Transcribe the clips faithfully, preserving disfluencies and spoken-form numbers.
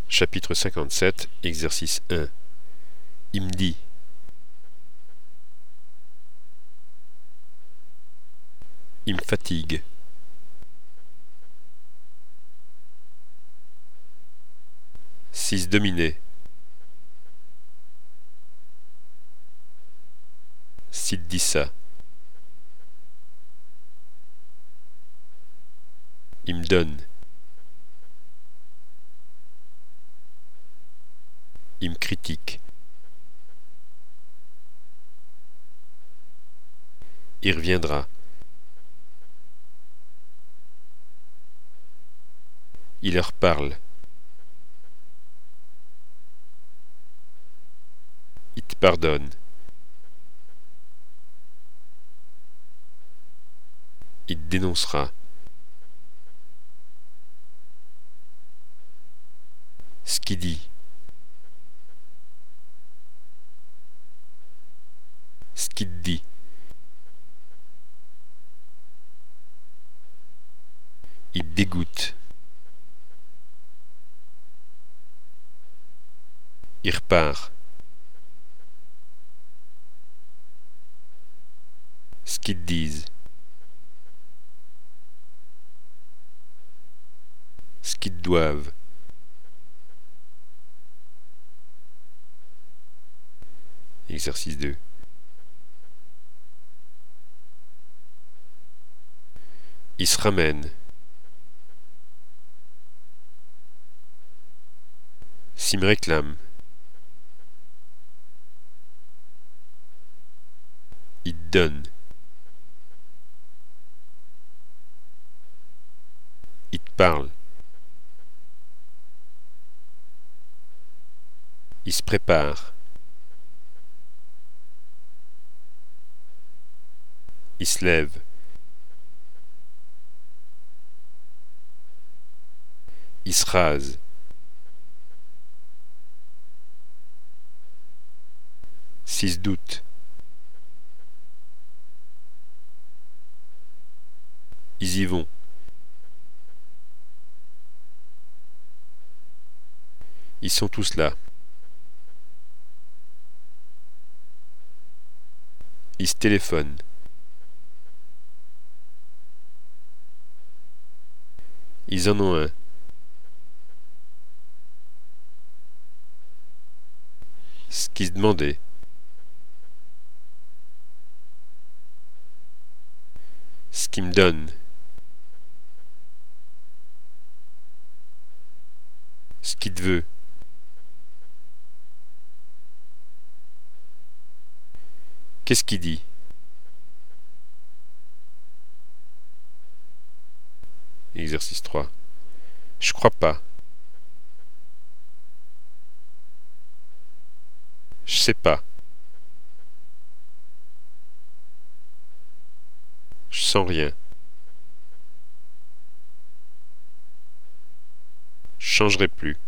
Chapitre cinquante-sept, exercice un. Il me dit. Il me fatigue. six dominé. S'il dit ça. Il me donne. Il me critique. Il reviendra. Il leur parle. Il te pardonne. Il te dénoncera. Ce qu'il dit. Ce qu'il te dit. Il te dégoûte. Il repart. Ce qu'ils te disent. Ce qu'ils te doivent. Exercice deux. Il se ramène. S'il me réclame. Il te donne. Il te parle. Il se prépare. Il se lève. Il se rase. S'il se doute. Ils y vont. Ils sont tous là. Ils se téléphonent. Ils en ont un. Ce qu'ils se demandaient. Ce qu'ils me donnent. Ce qu'il te veut. Qu'est-ce qu'il dit? Exercice trois. Je crois pas. Je sais pas. Je sens rien. Je changerai plus.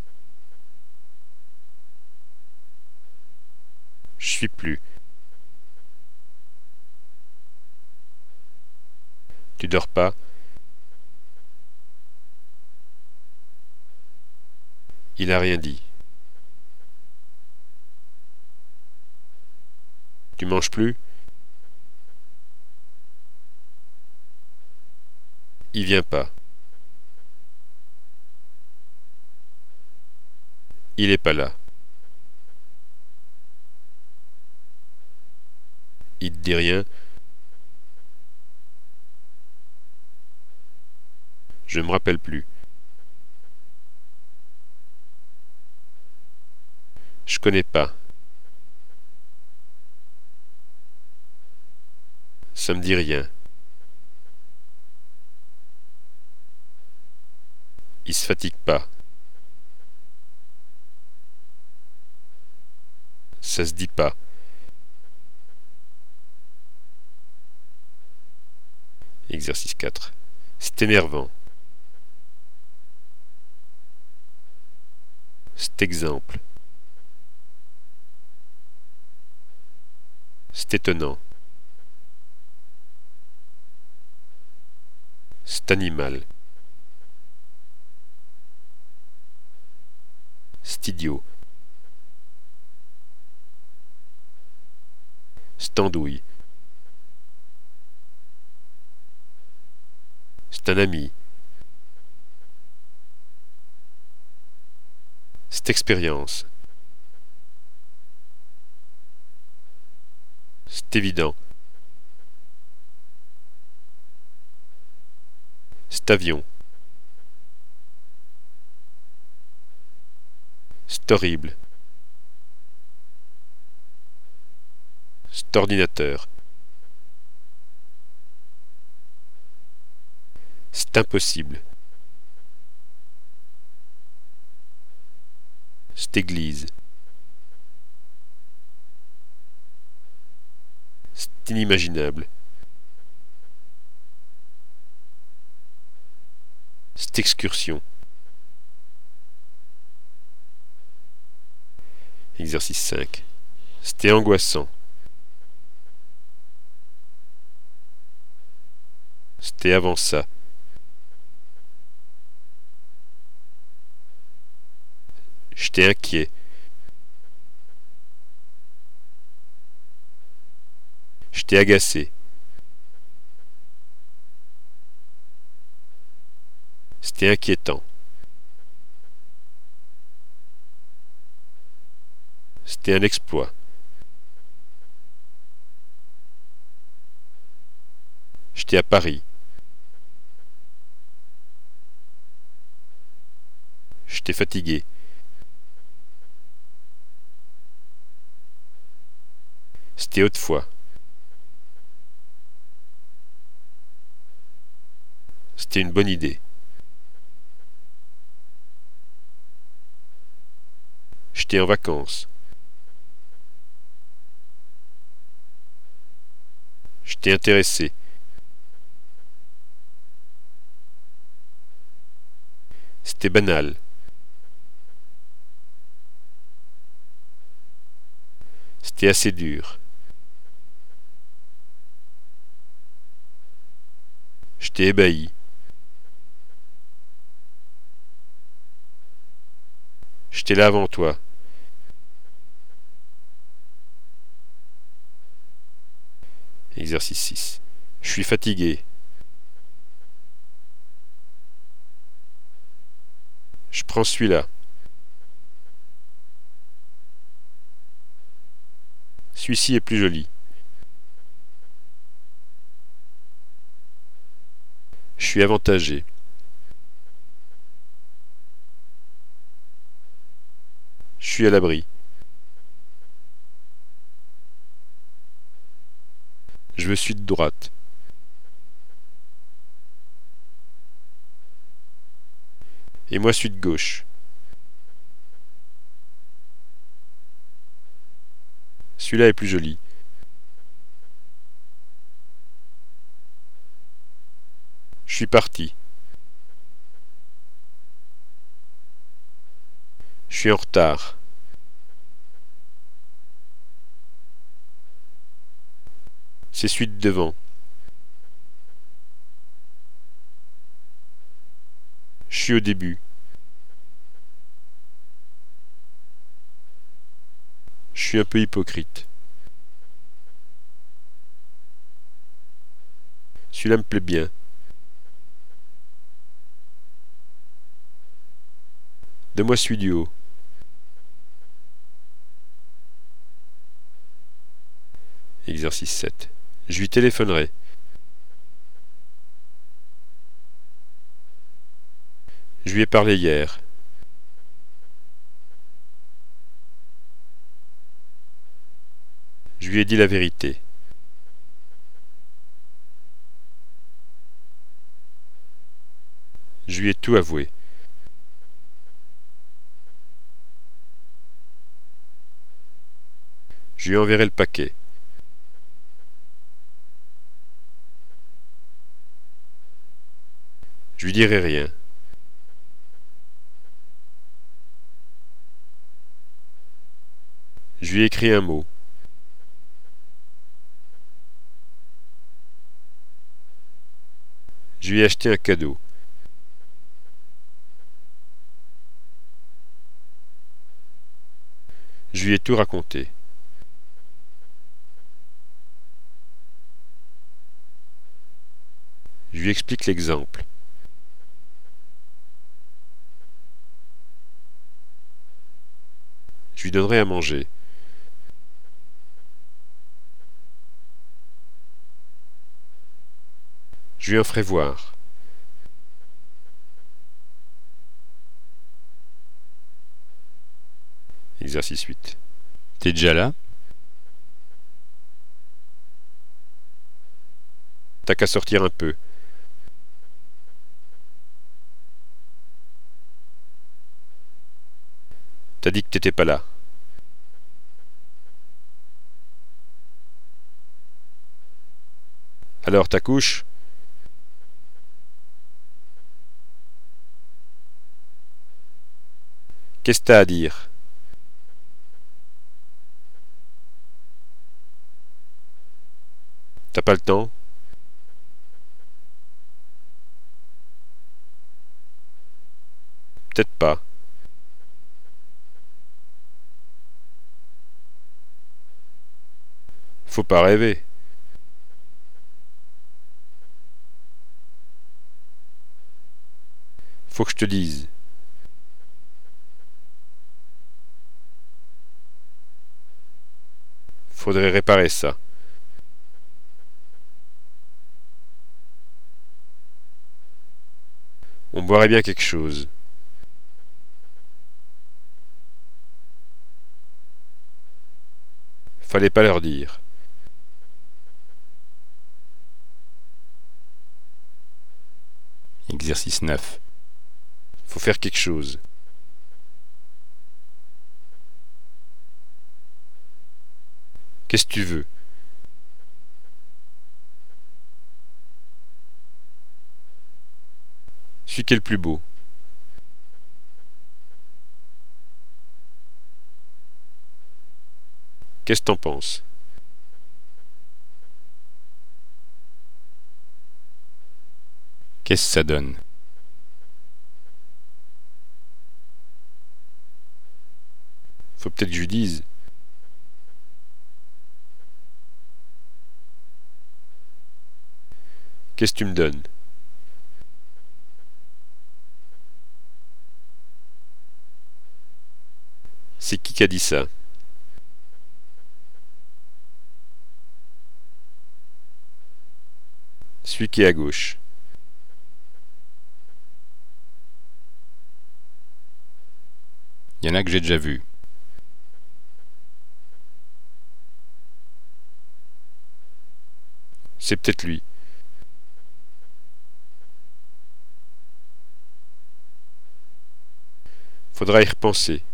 Je suis plus. Tu dors pas? Il a rien dit. Tu manges plus? Il vient pas. Il est pas là. Il te dit rien? Je me rappelle plus. Je connais pas. Ça me dit rien. Il se fatigue pas. Ça se dit pas. Exercice quatre. C'est énervant. Cet exemple. C'est étonnant. Cet animal. Studio. Standouille. C'est un ami. C'est expérience. C'est évident. C'est avion. C'est horrible. C'est ordinateur. C'est impossible. C'est église. C'est inimaginable. C'est excursion. Exercice cinq. C'était angoissant. C'était avant ça. J'étais inquiet. J'étais agacé. C'était inquiétant. C'était un exploit. J'étais à Paris. J'étais fatigué. C'était autrefois. C'était une bonne idée. J'étais en vacances. J'étais intéressé. C'était banal. C'était assez dur. J'étais ébahi. J'étais là avant toi. Exercice six. Je suis fatigué. Je prends celui-là. Celui-ci est plus joli. Je suis avantagé. Je suis à l'abri. Je me suis de droite. Et moi suis de gauche. Celui-là est plus joli. Je suis parti. Je suis en retard. C'est celui de devant. Je suis au début. Je suis un peu hypocrite. Celui-là me plaît bien. Donne-moi celui du haut. Exercice sept. Je lui téléphonerai. Je lui ai parlé hier. Je lui ai dit la vérité. Je lui ai tout avoué. Je lui enverrai le paquet. Je lui dirai rien. Je lui ai écrit un mot. Je lui ai acheté un cadeau. Je lui ai tout raconté. Je lui explique l'exemple. Je lui donnerai à manger. Je lui en ferai voir. Exercice huit. T'es déjà là? T'as qu'à sortir un peu. T'as dit que t'étais pas là. Alors t'accouches? Qu'est-ce que t'as à dire? T'as pas le temps? Peut-être pas. Faut pas rêver. Faut que je te dise. Faudrait réparer ça. On boirait bien quelque chose. Fallait pas leur dire. Exercice neuf. Faut faire quelque chose. Qu'est-ce que tu veux? Celui qui est le plus beau. Qu'est-ce que t'en penses? Qu'est-ce que ça donne? Faut peut-être que je lui dise. Qu'est-ce que tu me donnes? C'est qui qui a dit ça? Celui qui est à gauche. Il y en a que j'ai déjà vu. C'est peut-être lui. Faudra y repenser.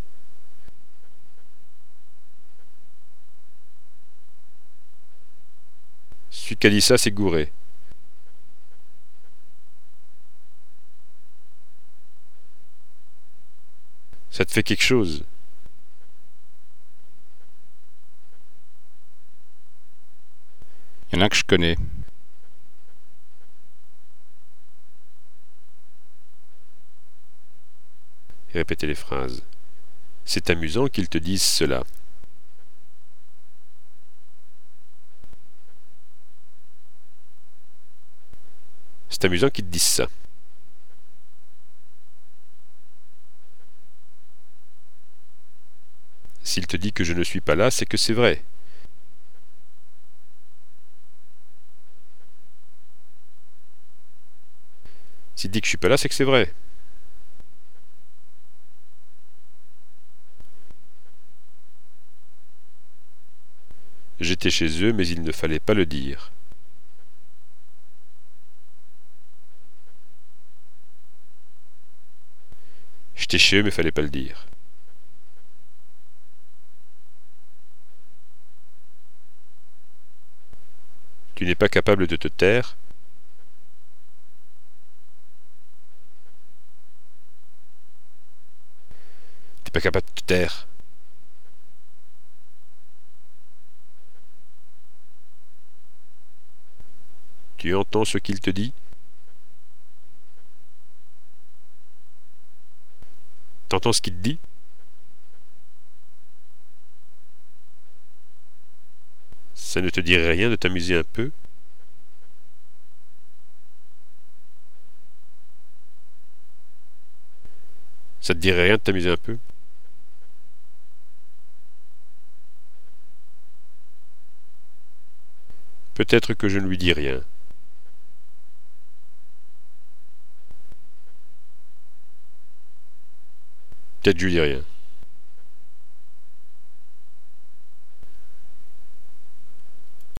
Celui qui a dit ça, c'est Gouret. Ça te fait quelque chose? Il y en a que je connais. Et répétez les phrases. C'est amusant qu'ils te disent cela. C'est amusant qu'ils te disent ça. S'il te dit que je ne suis pas là, c'est que c'est vrai. S'il dit que je suis pas là, c'est que c'est vrai. J'étais chez eux, mais il ne fallait pas le dire. J'étais chez eux, mais fallait pas le dire. Tu n'es pas capable de te taire? T'es pas capable de te taire? Tu entends ce qu'il te dit? T'entends ce qu'il te dit? Ça ne te dirait rien de t'amuser un peu? Ça te dirait rien de t'amuser un peu? Peut-être que je ne lui dis rien. Peut-être je lui dis rien.